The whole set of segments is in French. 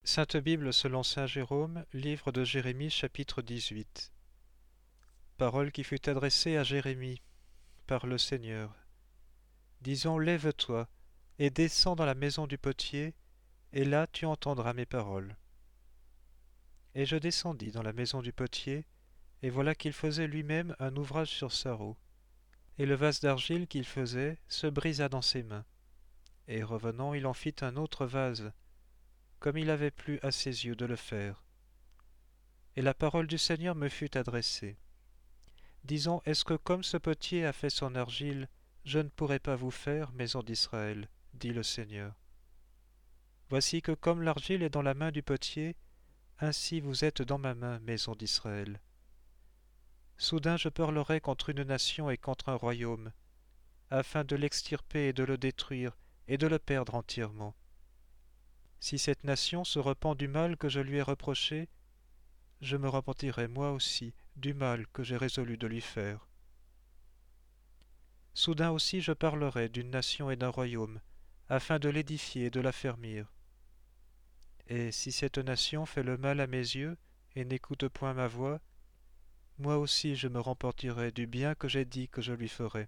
Sainte Bible selon saint Jérôme, livre de Jérémie, chapitre 18. Parole qui fut adressée à Jérémie par le Seigneur. Disons, lève-toi et descends dans la maison du potier, et là tu entendras mes paroles. Et je descendis dans la maison du potier, et voilà qu'il faisait lui-même un ouvrage sur sa roue. Et le vase d'argile qu'il faisait se brisa dans ses mains. Et revenant, il en fit un autre vase, comme il avait plu à ses yeux de le faire. Et la parole du Seigneur me fut adressée. Disons, est-ce que comme ce potier a fait son argile, je ne pourrais pas vous faire, maison d'Israël, dit le Seigneur. Voici que comme l'argile est dans la main du potier, ainsi vous êtes dans ma main, maison d'Israël. Soudain je parlerai contre une nation et contre un royaume, afin de l'extirper et de le détruire et de le perdre entièrement. Si cette nation se repent du mal que je lui ai reproché, je me repentirai moi aussi du mal que j'ai résolu de lui faire. Soudain aussi je parlerai d'une nation et d'un royaume, afin de l'édifier et de l'affermir. Et si cette nation fait le mal à mes yeux et n'écoute point ma voix, moi aussi je me repentirai du bien que j'ai dit que je lui ferai.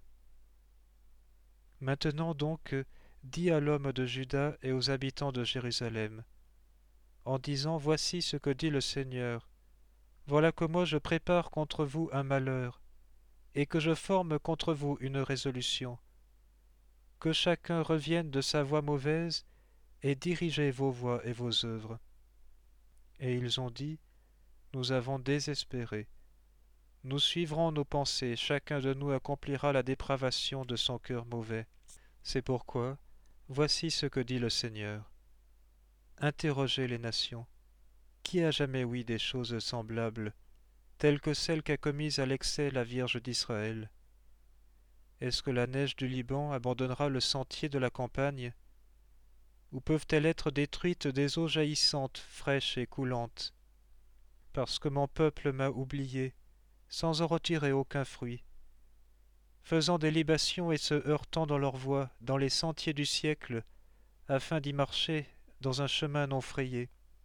Maintenant donc, dis à l'homme de Juda et aux habitants de Jérusalem, en disant, voici ce que dit le Seigneur, voilà que moi je prépare contre vous un malheur, et que je forme contre vous une résolution. Que chacun revienne de sa voie mauvaise, et dirigez vos voies et vos œuvres. Et ils ont dit, nous avons désespéré. Nous suivrons nos pensées, chacun de nous accomplira la dépravation de son cœur mauvais. C'est pourquoi, voici ce que dit le Seigneur. Interrogez les nations. Qui a jamais ouï des choses semblables, telles que celles qu'a commises à l'excès la Vierge d'Israël? Est-ce que la neige du Liban abandonnera le sentier de la campagne? Ou peuvent-elles être détruites des eaux jaillissantes, fraîches et coulantes? Parce que mon peuple m'a oublié, sans en retirer aucun fruit, faisant des libations et se heurtant dans leur voie, dans les sentiers du siècle, afin d'y marcher dans un chemin non frayé,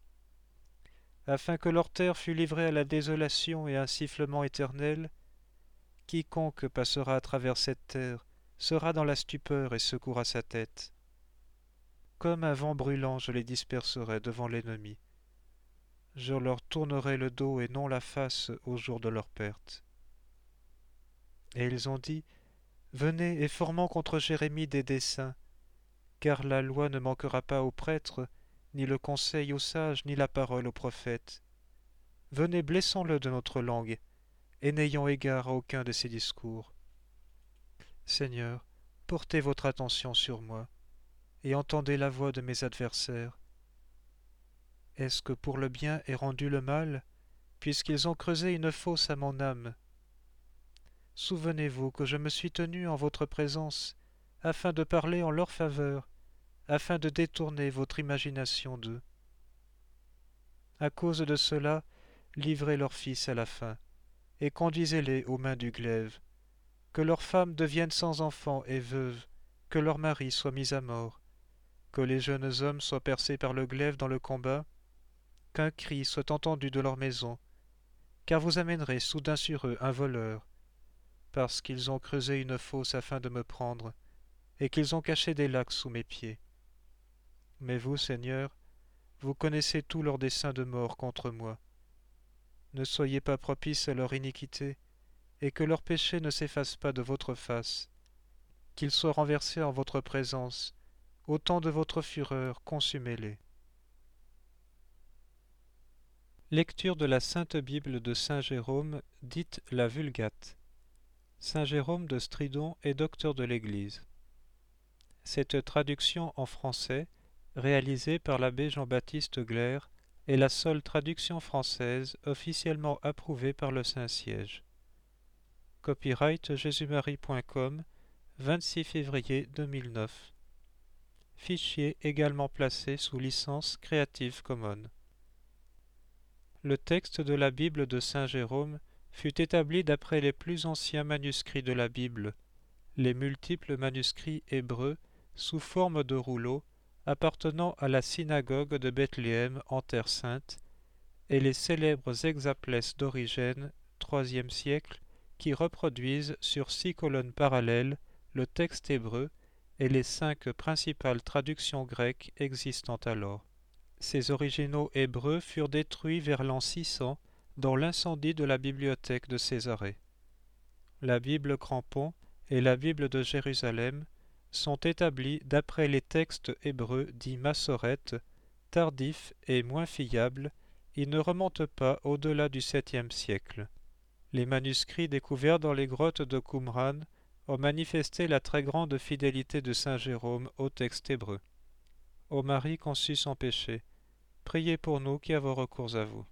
afin que leur terre fût livrée à la désolation et à un sifflement éternel. Quiconque passera à travers cette terre sera dans la stupeur et secouera sa tête. Comme un vent brûlant, je les disperserai devant l'ennemi. Je leur tournerai le dos et non la face au jour de leur perte. Et ils ont dit, venez et formons contre Jérémie des desseins, car la loi ne manquera pas aux prêtres, ni le conseil aux sages, ni la parole aux prophètes. Venez, blessons-le de notre langue, et n'ayons égard à aucun de ses discours. Seigneur, portez votre attention sur moi, et entendez la voix de mes adversaires. Est-ce que pour le bien est rendu le mal, puisqu'ils ont creusé une fosse à mon âme? Souvenez-vous que je me suis tenu en votre présence, afin de parler en leur faveur, afin de détourner votre imagination d'eux. À cause de cela, livrez leurs fils à la faim, et conduisez-les aux mains du glaive. Que leurs femmes deviennent sans enfants et veuves, que leurs maris soient mis à mort, que les jeunes hommes soient percés par le glaive dans le combat, qu'un cri soit entendu de leur maison, car vous amènerez soudain sur eux un voleur, parce qu'ils ont creusé une fosse afin de me prendre, et qu'ils ont caché des lacs sous mes pieds. Mais vous, Seigneur, vous connaissez tous leurs desseins de mort contre moi. Ne soyez pas propices à leur iniquité, et que leur péché ne s'efface pas de votre face, qu'ils soient renversés en votre présence, au temps de votre fureur, consumez-les. Lecture de la Sainte Bible de saint Jérôme, dite la Vulgate. Saint Jérôme de Stridon est docteur de l'Église. Cette traduction en français, réalisée par l'abbé Jean-Baptiste Glaire, est la seule traduction française officiellement approuvée par le Saint-Siège. Copyright jésus-marie.com, 26 février 2009. Fichier également placé sous licence Creative Commons. Le texte de la Bible de saint Jérôme fut établi d'après les plus anciens manuscrits de la Bible, les multiples manuscrits hébreux sous forme de rouleaux, appartenant à la synagogue de Bethléem en Terre Sainte, et les célèbres hexaplès d'Origène, IIIe siècle, qui reproduisent sur 6 colonnes parallèles le texte hébreu et les 5 principales traductions grecques existant alors. Ces originaux hébreux furent détruits vers l'an 600 dans l'incendie de la bibliothèque de Césarée. La Bible Crampon et la Bible de Jérusalem sont établis d'après les textes hébreux dits massorètes, tardifs et moins fiables. Ils ne remontent pas au-delà du 7e siècle. Les manuscrits découverts dans les grottes de Qumran ont manifesté la très grande fidélité de saint Jérôme au texte hébreu. Ô Marie conçue sans péché, priez pour nous qui avons recours à vous.